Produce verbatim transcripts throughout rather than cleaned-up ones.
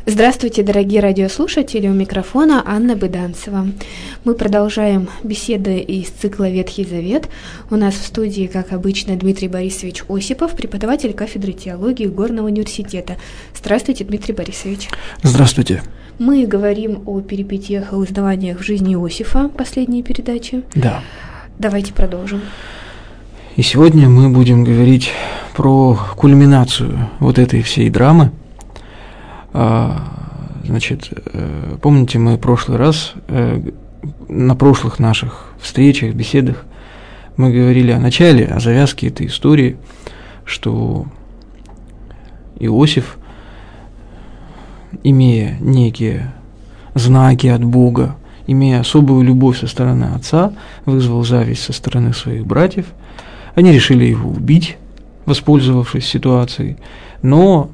Здравствуйте, дорогие радиослушатели, у микрофона Анна Быданцева. Мы продолжаем беседы из цикла «Ветхий Завет». У нас в студии, как обычно, Дмитрий Борисович Осипов, преподаватель кафедры теологии Горного университета. Здравствуйте, Дмитрий Борисович. Здравствуйте. Мы говорим о перипетиях и узнаваниях в жизни Иосифа, последние передачи. Да. Давайте продолжим. И сегодня мы будем говорить про кульминацию вот этой всей драмы. Значит, помните, мы в прошлый раз, на прошлых наших встречах, беседах, мы говорили о начале, о завязке этой истории, что Иосиф, имея некие знаки от Бога, имея особую любовь со стороны отца, вызвал зависть со стороны своих братьев. Они решили его убить, воспользовавшись ситуацией, но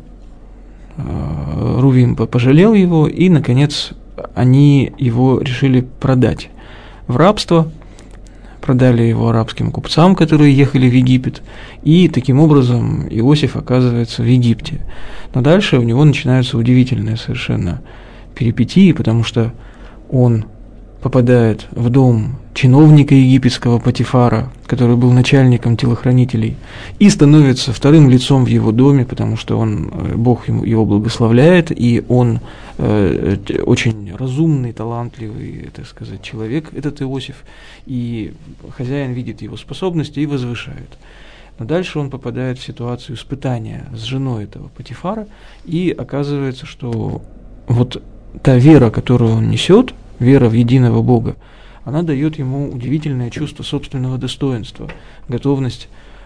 Рувим пожалел его, и, наконец, они его решили продать в рабство, продали его арабским купцам, которые ехали в Египет, и таким образом Иосиф оказывается в Египте. Но дальше у него начинаются удивительные совершенно перипетии, потому что он попадает в дом чиновника египетского Потифара, который был начальником телохранителей, и становится вторым лицом в его доме, потому что он, Бог ему, его благословляет, и он э, очень разумный, талантливый, так сказать, человек, этот Иосиф, и хозяин видит его способности и возвышает. Но дальше он попадает в ситуацию испытания с женой этого Потифара, и оказывается, что вот та вера, которую он несет, вера в единого Бога, она дает ему удивительное чувство собственного достоинства, готовность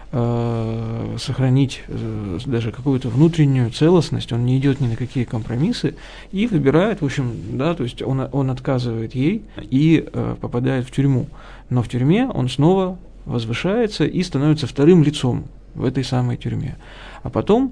э, сохранить э, даже какую-то внутреннюю целостность, он не идет ни на какие компромиссы и выбирает, в общем, да, то есть он, он отказывает ей и э, попадает в тюрьму. Но в тюрьме он снова возвышается и становится вторым лицом в этой самой тюрьме. А потом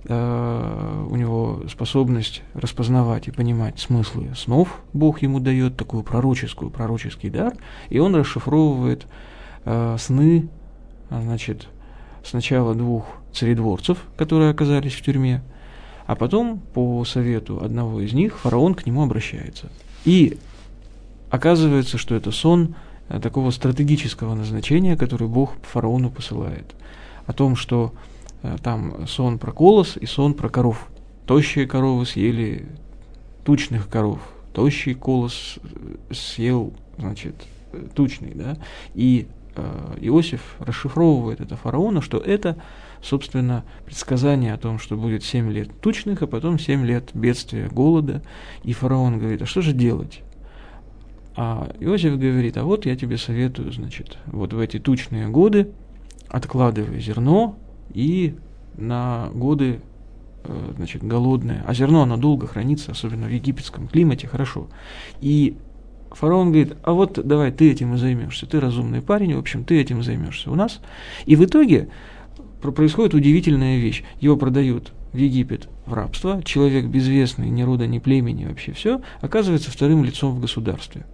у него способность распознавать и понимать смыслы снов Бог ему дает, такую пророческую, пророческий дар, и он расшифровывает э, сны, значит, сначала двух царедворцев, которые оказались в тюрьме, а потом, по совету одного из них, фараон к нему обращается. И оказывается, что это сон такого стратегического назначения, который Бог фараону посылает, о том, что там сон про колос и сон про коров. Тощие коровы съели тучных коров, тощий колос съел, значит, тучный, да, и э, Иосиф расшифровывает это фараону, что это, собственно, предсказание о том, что будет семь лет тучных, а потом семь лет бедствия, голода, и фараон говорит, а что же делать? А Иосиф говорит, а вот я тебе советую, значит, вот в эти тучные годы откладывай зерно, и на годы, значит, голодные, а зерно, оно долго хранится, особенно в египетском климате, хорошо. И фараон говорит, а вот давай ты этим и займешься, ты разумный парень, в общем, ты этим займешься у нас. И в итоге происходит удивительная вещь. Его продают в Египет в рабство, человек безвестный, ни рода, ни племени, вообще все, оказывается вторым лицом в государстве.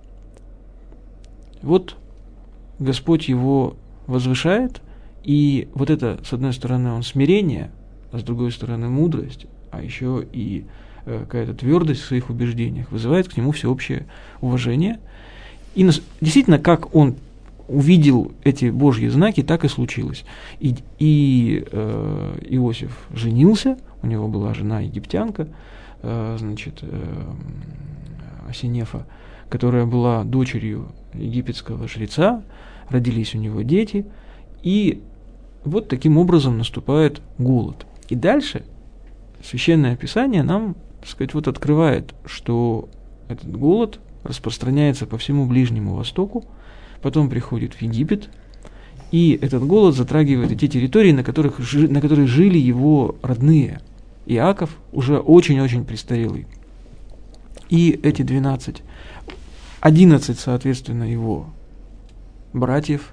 Вот Господь его возвышает. И вот это, с одной стороны, он смирение, а с другой стороны, мудрость, а еще и э, какая-то твердость в своих убеждениях вызывает к нему всеобщее уважение. И нас, действительно, как он увидел эти Божьи знаки, так и случилось. И, и э, Иосиф женился, у него была жена египтянка, э, значит, э, Асинефа, которая была дочерью египетского жреца, родились у него дети, и вот таким образом наступает голод. И дальше Священное Писание нам, так сказать, вот открывает, что этот голод распространяется по всему Ближнему Востоку, потом приходит в Египет, и этот голод затрагивает и те территории, на которых, на которых жили его родные. Иаков уже очень-очень престарелый. И эти двенадцать, одиннадцать, соответственно, его братьев,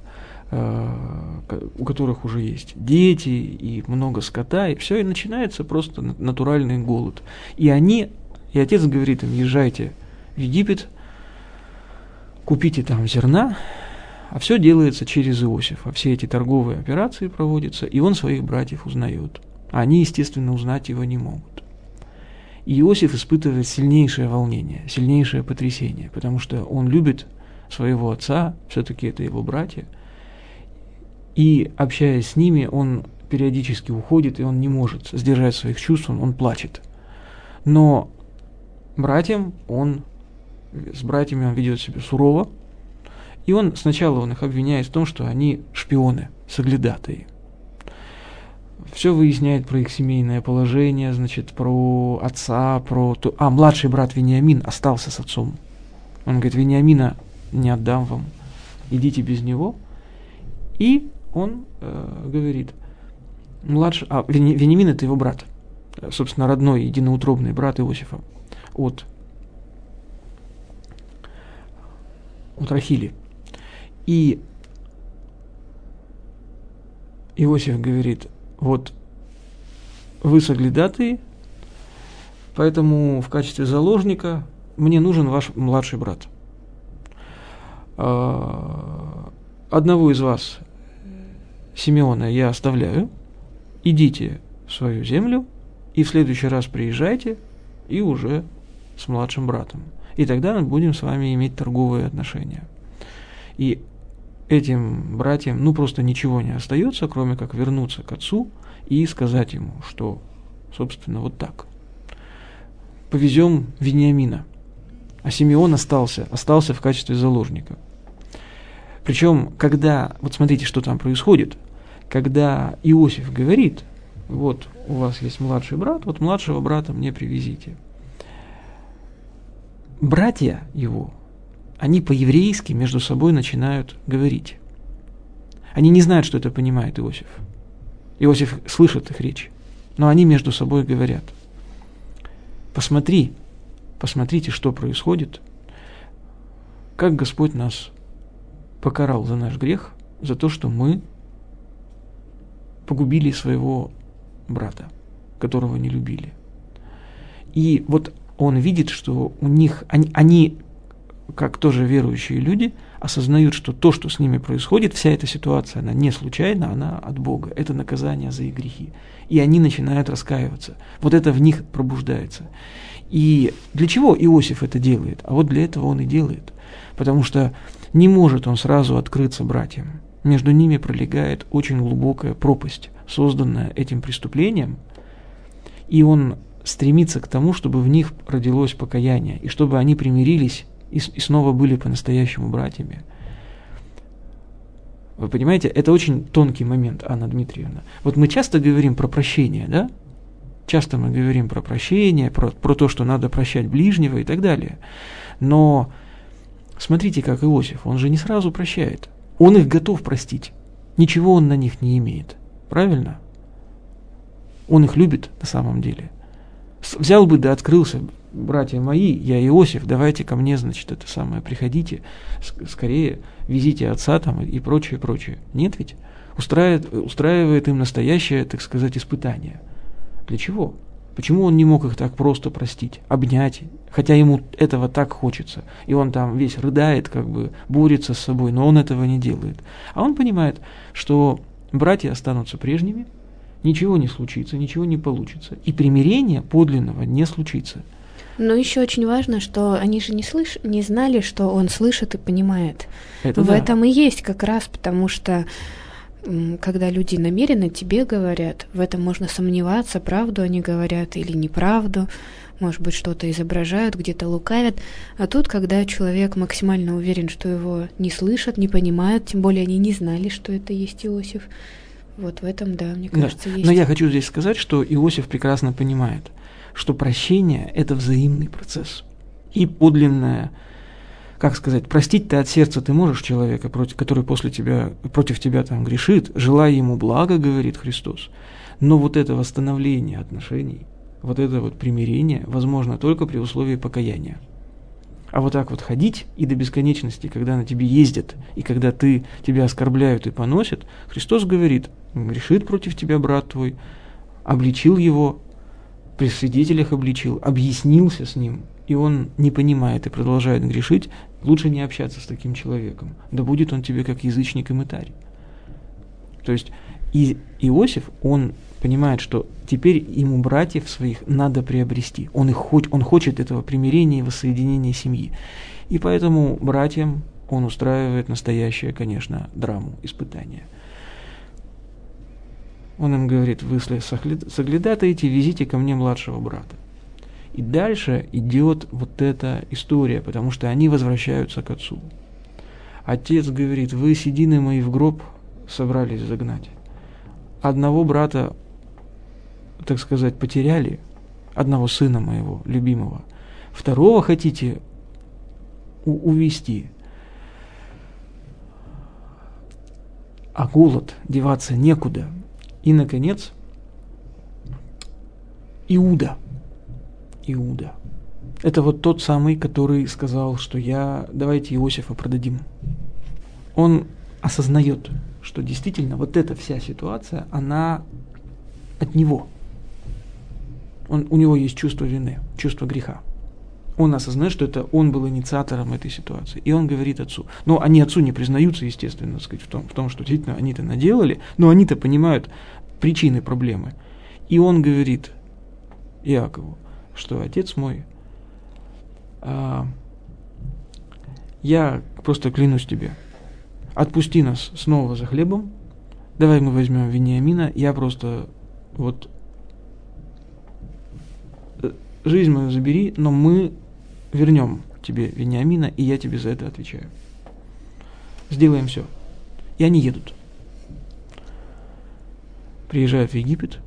у которых уже есть дети и много скота, и все, и начинается просто натуральный голод. И они, и отец говорит им, езжайте в Египет, купите там зерна, а все делается через Иосифа. Все эти торговые операции проводятся, и он своих братьев узнает. А они, естественно, узнать его не могут. И Иосиф испытывает сильнейшее волнение, сильнейшее потрясение, потому что он любит своего отца, все-таки это его братья, и, общаясь с ними, он периодически уходит, и он не может сдержать своих чувств, он, он плачет. Но братьям он, с братьями он ведет себя сурово, и он сначала он их обвиняет в том, что они шпионы, соглядатые. Все выясняет про их семейное положение, значит, про отца, про то... А, младший брат Вениамин остался с отцом. Он говорит: Вениамина не отдам вам, идите без него. И он э, говорит, младший... А, Вени... Вениамин — это его брат, собственно, родной, единоутробный брат Иосифа от, от Рахили. И Иосиф говорит: вот вы соглядатые, поэтому в качестве заложника мне нужен ваш младший брат. Одного из вас, Симеона, я оставляю, идите в свою землю, и в следующий раз приезжайте, и уже с младшим братом. И тогда мы будем с вами иметь торговые отношения. И этим братьям, ну, просто ничего не остается, кроме как вернуться к отцу и сказать ему, что, собственно, вот так. Повезем Вениамина. А Симеон остался, остался в качестве заложника. Причем, когда, вот смотрите, что там происходит, когда Иосиф говорит: вот у вас есть младший брат, вот младшего брата мне привезите. Братья его, они по-еврейски между собой начинают говорить. Они не знают, что это понимает Иосиф. Иосиф слышит их речь, но они между собой говорят: посмотри, посмотрите, что происходит, как Господь нас покарал за наш грех, за то, что мы погубили своего брата, которого не любили. И вот он видит, что у них, они, они как тоже верующие люди, осознают, что то, что с ними происходит, вся эта ситуация, она не случайна, она от Бога. Это наказание за их грехи. И они начинают раскаиваться. Вот это в них пробуждается. И для чего Иосиф это делает? А вот для этого он и делает. Потому что не может он сразу открыться братьям. Между ними пролегает очень глубокая пропасть, созданная этим преступлением, и он стремится к тому, чтобы в них родилось покаяние, и чтобы они примирились и, и снова были по-настоящему братьями. Вы понимаете, это очень тонкий момент, Анна Дмитриевна. Вот мы часто говорим про прощение, да? Часто мы говорим про прощение, про, про то, что надо прощать ближнего и так далее. Но смотрите, как Иосиф, он же не сразу прощает. Он их готов простить. Ничего он на них не имеет. Правильно? Он их любит на самом деле. Взял бы да открылся: братья мои, я Иосиф, давайте ко мне, значит, это самое, приходите, скорее везите отца там и прочее, прочее. Нет ведь? Устраивает, устраивает им настоящее, так сказать, испытание. Для чего? Почему он не мог их так просто простить, обнять, хотя ему этого так хочется, и он там весь рыдает, как бы борется с собой, но он этого не делает. А он понимает, что братья останутся прежними, ничего не случится, ничего не получится, и примирения подлинного не случится. Но еще очень важно, что они же не, слыш... не знали, что он слышит и понимает. Это В да. этом и есть как раз, потому что когда люди намеренно тебе говорят, в этом можно сомневаться, правду они говорят или неправду, может быть, что-то изображают, где-то лукавят. А тут, когда человек максимально уверен, что его не слышат, не понимают, тем более они не знали, что это есть Иосиф, вот в этом, да, мне кажется, да. есть. Но я хочу здесь сказать, что Иосиф прекрасно понимает, что прощение – это взаимный процесс. И подлинное, как сказать, простить ты от сердца ты можешь человека, против, который после тебя, против тебя там грешит, желая ему блага, говорит Христос. Но вот это восстановление отношений, вот это вот примирение возможно только при условии покаяния. А вот так вот ходить и до бесконечности, когда на тебе ездят, и когда ты, тебя оскорбляют и поносят, Христос говорит: грешит против тебя брат твой, обличил его, при свидетелях обличил, объяснился с ним, и он не понимает и продолжает грешить, лучше не общаться с таким человеком. Да будет он тебе как язычник и мытарь. То есть и Иосиф, он понимает, что теперь ему братьев своих надо приобрести. Он, их, он хочет этого примирения и воссоединения семьи. И поэтому братьям он устраивает настоящее, конечно, драму, испытание. Он им говорит: вы соглядатаете, везите ко мне младшего брата. И дальше идет вот эта история, потому что они возвращаются к отцу. Отец говорит: вы седины мои в гроб собрались загнать. Одного брата, так сказать, потеряли, одного сына моего, любимого. Второго хотите у- увести. А голод, деваться некуда. И, наконец, Иуда. Иуда. Это вот тот самый, который сказал, что я, давайте Иосифа продадим. Он осознает, что действительно вот эта вся ситуация, она от него. Он, у него есть чувство вины, чувство греха. Он осознает, что это он был инициатором этой ситуации. И он говорит отцу. Но они отцу не признаются, естественно, так сказать, в том, в том, что действительно они-то наделали, но они-то понимают причины проблемы. И он говорит Иакову, что отец мой, а, я просто клянусь тебе, отпусти нас снова за хлебом, давай мы возьмем Вениамина, я просто вот жизнь мою забери, но мы вернем тебе Вениамина, и я тебе за это отвечаю. Сделаем все. И они едут. Приезжают в Египет.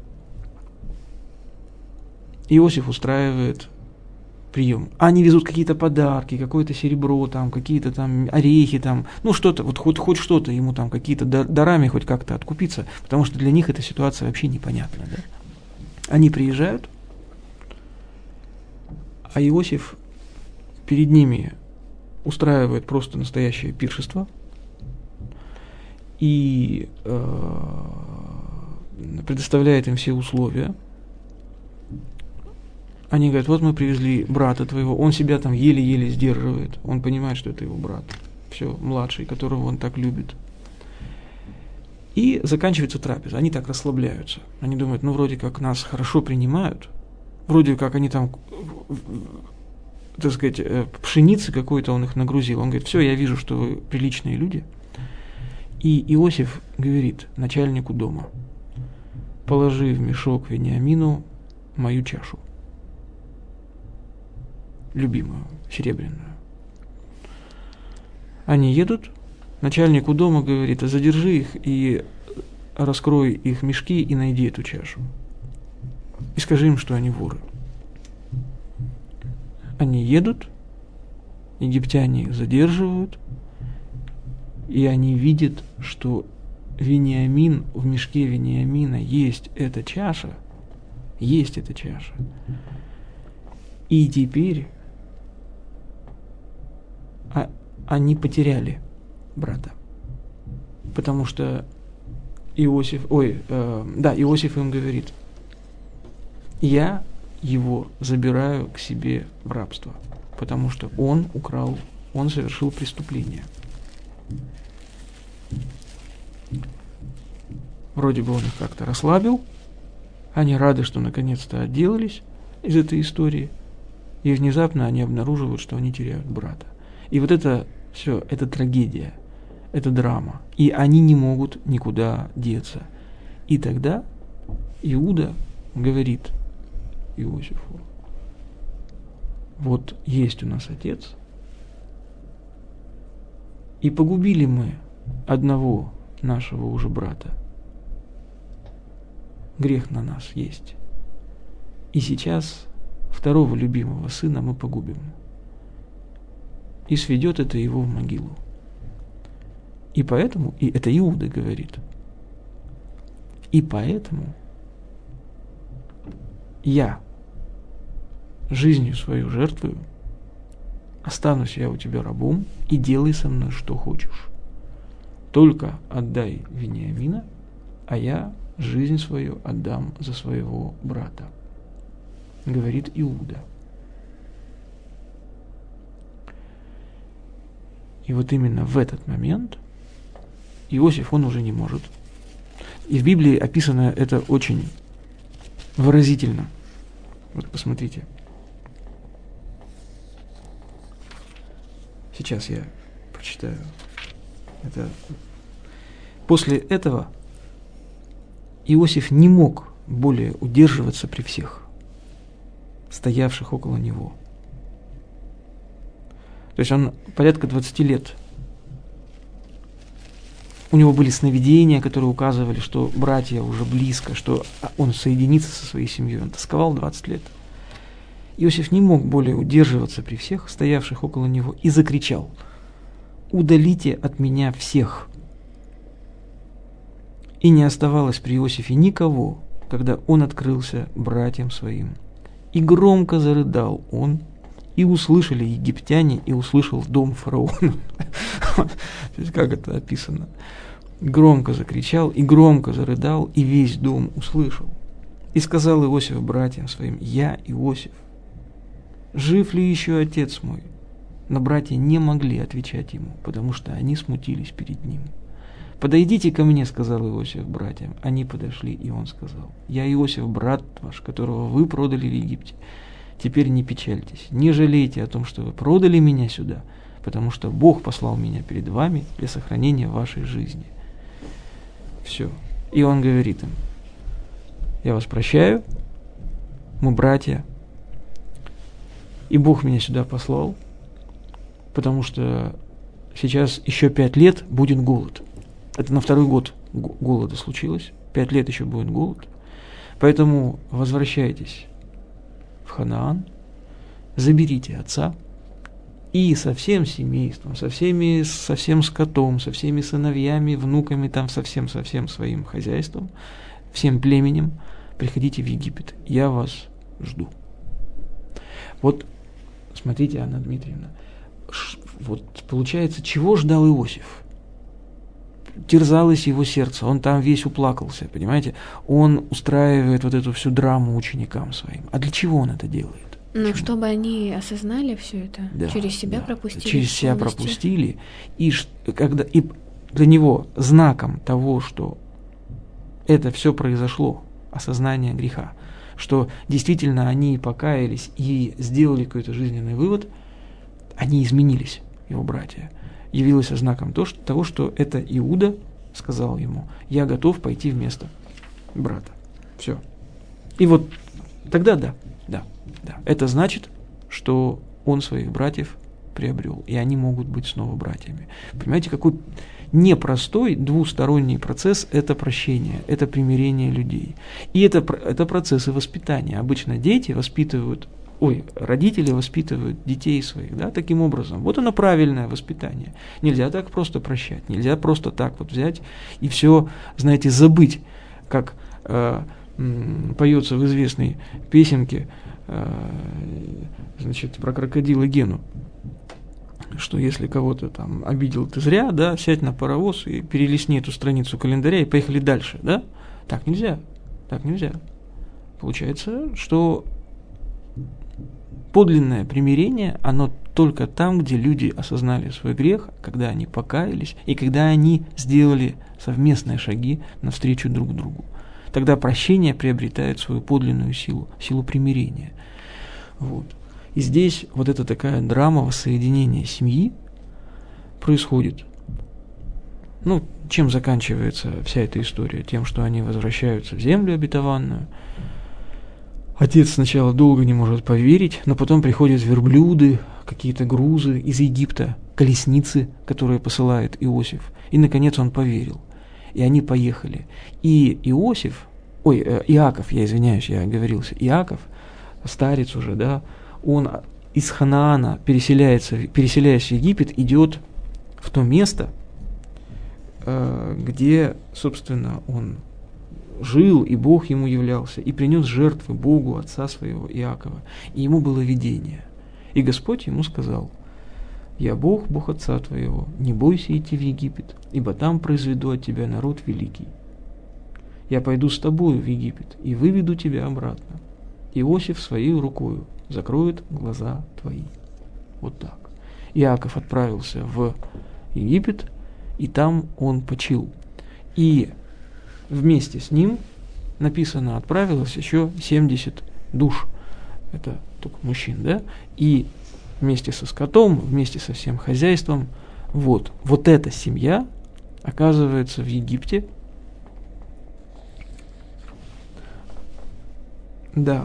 Иосиф устраивает прием. Они везут какие-то подарки, какое-то серебро, там, какие-то там орехи, там, ну что-то, вот хоть, хоть что-то ему там, какие-то дарами хоть как-то откупиться, потому что для них эта ситуация вообще непонятна. Да? Они приезжают, а Иосиф перед ними устраивает просто настоящее пиршество и э, предоставляет им все условия. Они говорят: вот мы привезли брата твоего, он себя там еле-еле сдерживает, он понимает, что это его брат, все, младший, которого он так любит. И заканчивается трапеза, они так расслабляются, они думают, ну вроде как нас хорошо принимают, вроде как они там, так сказать, пшеницы какой-то он их нагрузил, он говорит: все, я вижу, что вы приличные люди. И Иосиф говорит начальнику дома: положи в мешок Вениамину мою чашу, любимую, серебряную. Они едут, начальнику дома говорит: а задержи их и раскрой их мешки и найди эту чашу. И скажи им, что они воры. Они едут, египтяне их задерживают, и они видят, что Вениамин, в мешке Вениамина есть эта чаша, есть эта чаша. И теперь а, они потеряли брата, потому что Иосиф, ой, э, да, Иосиф им говорит: я его забираю к себе в рабство, потому что он украл, он совершил преступление. Вроде бы он их как-то расслабил, они рады, что наконец-то отделались из этой истории, и внезапно они обнаруживают, что они теряют брата. И вот это все, это трагедия, это драма, и они не могут никуда деться. И тогда Иуда говорит Иосифу: вот есть у нас отец, и погубили мы одного нашего уже брата. Грех на нас есть. И сейчас второго любимого сына мы погубим. И сведет это его в могилу. И поэтому, и это Иуда говорит, и поэтому я жизнью свою жертвую, останусь я у тебя рабом, и делай со мной что хочешь. Только отдай Вениамина, а я жизнь свою отдам за своего брата, говорит Иуда. И вот именно в этот момент Иосиф, он уже не может. И в Библии описано это очень выразительно. Вот посмотрите. Сейчас я прочитаю. Это... После этого Иосиф не мог более удерживаться при всех, стоявших около него. То есть он порядка двадцати лет. У него были сновидения, которые указывали, что братья уже близко, что он соединится со своей семьей. Он тосковал двадцать лет. Иосиф не мог более удерживаться при всех, стоявших около него, и закричал: «Удалите от меня всех!» И не оставалось при Иосифе никого, когда он открылся братьям своим. И громко зарыдал он, и услышали египтяне, и услышал дом фараона. То есть как это описано? Громко закричал, и громко зарыдал, и весь дом услышал. И сказал Иосиф братьям своим: «Я Иосиф, жив ли еще отец мой?» Но братья не могли отвечать ему, потому что они смутились перед ним. «Подойдите ко мне», — сказал Иосиф братьям. Они подошли, и он сказал: «Я Иосиф, брат ваш, которого вы продали в Египте. Теперь не печальтесь, не жалейте о том, что вы продали меня сюда, потому что Бог послал меня перед вами для сохранения вашей жизни». Все. И он говорит им: «Я вас прощаю, мы братья, и Бог меня сюда послал, потому что сейчас еще пять лет будет голод». Это на второй год голода случилось, пять лет еще будет голод. Поэтому возвращайтесь в Ханаан, заберите отца и со всем семейством, со всеми, со всем скотом, со всеми сыновьями, внуками, там со всем, со всем своим хозяйством, всем племенем приходите в Египет. Я вас жду. Вот, смотрите, Анна Дмитриевна, вот получается, чего ждал Иосиф? Терзалось его сердце, он там весь уплакался, понимаете? Он устраивает вот эту всю драму ученикам своим. А для чего он это делает? Ну, Почему? чтобы они осознали все это, да, через себя да, пропустили. Через себя полностью. пропустили, и, когда, и для него знаком того, что это все произошло, осознание греха, что действительно они покаялись и сделали какой-то жизненный вывод, они изменились, его братья. Явилось знаком того, что это Иуда сказал ему: «Я готов пойти вместо брата». Все. И вот тогда да, да, да. Это значит, что он своих братьев приобрел, и они могут быть снова братьями. Понимаете, какой непростой двусторонний процесс это прощение, это примирение людей. И это, это процессы воспитания. Обычно дети воспитывают Ой, родители воспитывают детей своих, да, таким образом. Вот оно правильное воспитание. Нельзя так просто прощать, нельзя просто так вот взять и все, знаете, забыть, как э, м, поется в известной песенке, э, значит, про крокодила Гену, что если кого-то там обидел ты зря, да, сядь на паровоз и перелистни эту страницу календаря и поехали дальше, да? Так нельзя, так нельзя. Получается, что подлинное примирение, оно только там, где люди осознали свой грех, когда они покаялись, и когда они сделали совместные шаги навстречу друг другу. Тогда прощение приобретает свою подлинную силу, силу примирения. Вот. И здесь вот эта такая драма воссоединения семьи происходит. Ну, чем заканчивается вся эта история? Тем, что они возвращаются в землю обетованную. Отец сначала долго не может поверить, но потом приходят верблюды, какие-то грузы из Египта, колесницы, которые посылает Иосиф. И, наконец, он поверил. И они поехали. И Иосиф, ой, Иаков, я извиняюсь, я оговорился, Иаков, старец уже, да, он из Ханаана, переселяется, переселяясь в Египет, идет в то место, где, собственно, он жил, и Бог ему являлся, и принес жертвы Богу, отца своего Иакова. И ему было видение. И Господь ему сказал: «Я Бог, Бог отца твоего, не бойся идти в Египет, ибо там произведу от тебя народ великий. Я пойду с тобою в Египет и выведу тебя обратно. Иосиф своей рукою закроет глаза твои». Вот так. Иаков отправился в Египет, и там он почил. И вместе с ним написано, отправилось еще семьдесят душ. Это только мужчин, да? И вместе со скотом, вместе со всем хозяйством. Вот, вот эта семья оказывается в Египте. Да.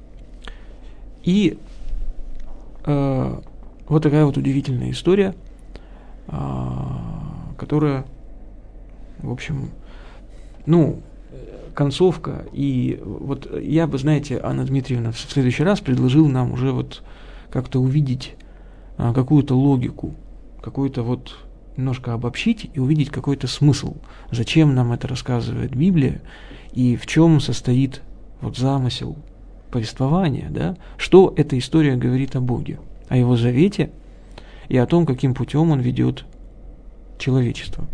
И э, вот такая вот удивительная история, э, которая, в общем, ну, концовка. И вот я бы, знаете, Анна Дмитриевна, в следующий раз предложил нам уже вот как-то увидеть э, какую-то логику, какую-то вот немножко обобщить и увидеть какой-то смысл, зачем нам это рассказывает Библия и в чем состоит вот замысел повествования, да, что эта история говорит о Боге, о Его завете и о том, каким путем Он ведет человечество.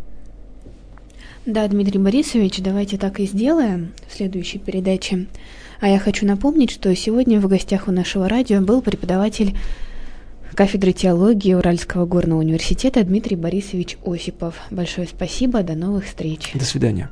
Да, Дмитрий Борисович, давайте так и сделаем в следующей передаче. А я хочу напомнить, что сегодня в гостях у нашего радио был преподаватель кафедры теологии Уральского горного университета Дмитрий Борисович Осипов. Большое спасибо, до новых встреч. До свидания.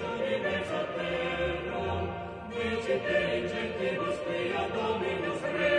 Te in gentibus quia Dominus Rex